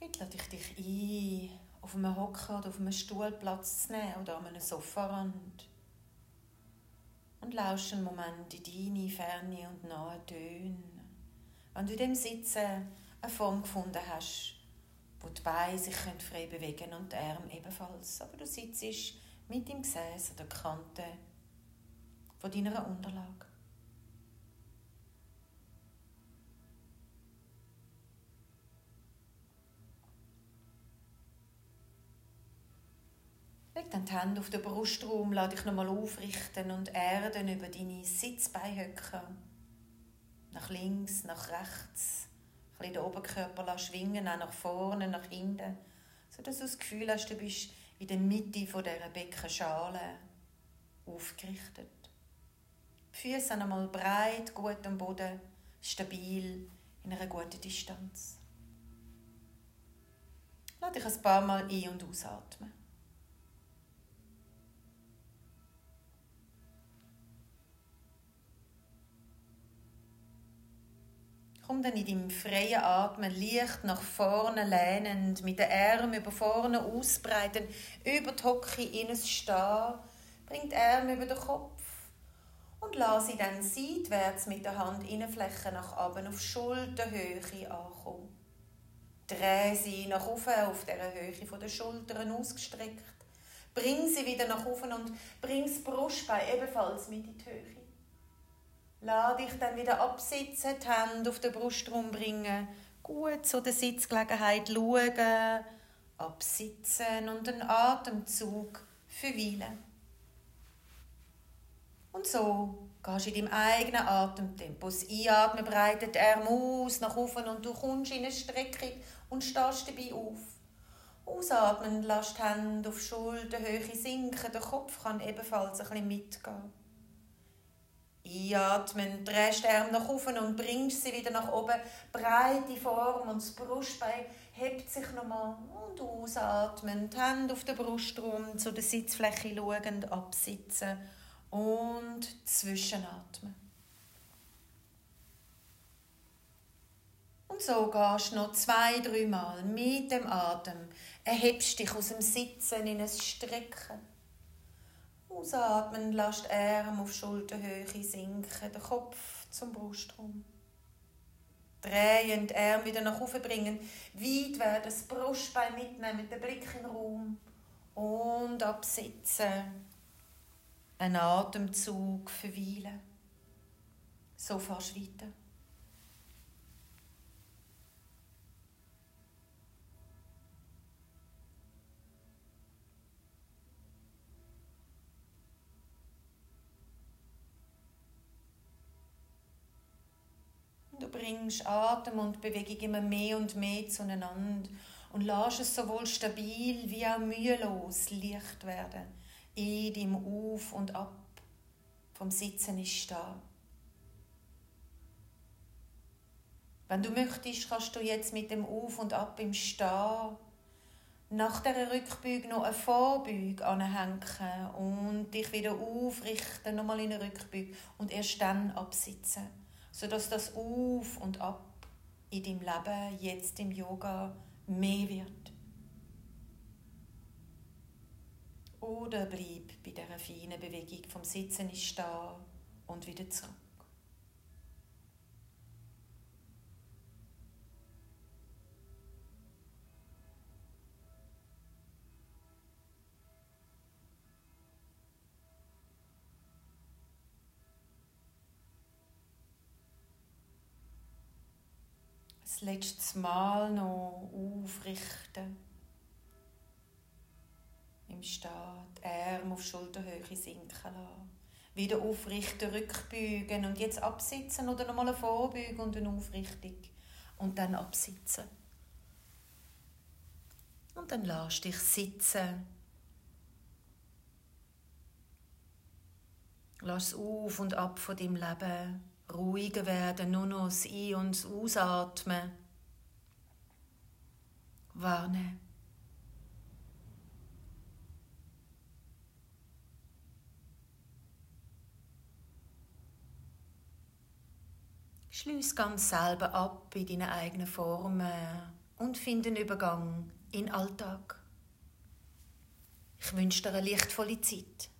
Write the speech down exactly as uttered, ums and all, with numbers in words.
Jetzt lade ich dich ein, auf einem Hocker oder auf einem Stuhl Platz zu nehmen oder an einem Sofarand. Und lausche einen Moment in deine ferne und nahe Töne. Wenn du in dem Sitzen eine Form gefunden hast, wo die Beine sich frei bewegen können und die Arme ebenfalls. Aber du sitzt mit dem Gesäß an der Kante von deiner Unterlage. Leg dann die Hände auf den Brustraum, lass dich nochmal aufrichten und erden über deine Sitzbeinhöcker. Nach links, nach rechts. Ein bisschen den Oberkörper schwingen, auch nach vorne, nach hinten. Sodass du das Gefühl hast, du bist in der Mitte dieser Beckenschale aufgerichtet. Die Füße einmal breit, gut am Boden, stabil, in einer guten Distanz. Lass dich ein paar Mal ein- und ausatmen. Komm dann in deinem freien Atmen leicht nach vorne lehnend, mit den Armen über vorne ausbreiten, über die Hocke in ein Stehen. Bring die Arme über den Kopf und lass sie dann seitwärts mit der Handinnenfläche nach oben auf Schulterhöhe ankommen. Dreh sie nach oben auf der Höhe der Schultern ausgestreckt. Bring sie wieder nach oben und bring das Brustbein ebenfalls mit in die Höhe. Lass dich dann wieder absitzen, die Hände auf den Brustraum bringen, gut zu der Sitzgelegenheit schauen, absitzen und einen Atemzug verweilen. Und so gehst du in deinem eigenen Atemtempo. Das Einatmen breitet die Arme aus, nach oben und du kommst in eine Streckung und stehst dabei auf. Ausatmen, lass die Hände auf Schulterhöhe sinken, der Kopf kann ebenfalls ein bisschen mitgehen. Einatmen, drehst die Arme nach oben und bringst sie wieder nach oben. Breite Form und das Brustbein hebt sich nochmal. Und ausatmen, die Hände auf den Brustraum, zu der Sitzfläche schauend, absitzen und zwischenatmen. Und so gehst du noch zwei, drei Mal mit dem Atem. Erhebst dich aus dem Sitzen in ein Strecken. Ausatmen, lass die Arme auf Schulterhöhe sinken, den Kopf zum Brustraum. Drehen, die Arme wieder nach oben bringen, weit werden, das Brustbein mitnehmen, den Blick in den Raum und absitzen. Ein Atemzug verweilen. So fährst du weiter. Du bringst Atem und Bewegung immer mehr und mehr zueinander und lässt es sowohl stabil wie auch mühelos leicht werden in deinem Auf und Ab vom Sitzen ins Stehen. Wenn du möchtest, kannst du jetzt mit dem Auf und Ab im Stehen nach dieser Rückbeuge noch eine Vorbeuge anhängen und dich wieder aufrichten, nochmal in eine Rückbeuge und erst dann absitzen. Sodass das Auf und Ab in deinem Leben, jetzt im Yoga, mehr wird. Oder bleib bei dieser feinen Bewegung vom Sitzen ins Stehen und wieder zurück. Das letzte Mal noch aufrichten. Im Stehen, die Arme auf Schulterhöhe sinken lassen. Wieder aufrichten, rückbeugen und jetzt absitzen oder nochmal eine Vorbeugung und eine Aufrichtung. Und dann absitzen. Und dann lass dich sitzen. Lass auf und ab von deinem Leben ruhiger werden, nur noch das Ein- und das Ausatmen wahrnehmen. Schließ ganz selber ab in deinen eigenen Formen und finde einen Übergang in den Alltag. Ich wünsche dir eine lichtvolle Zeit.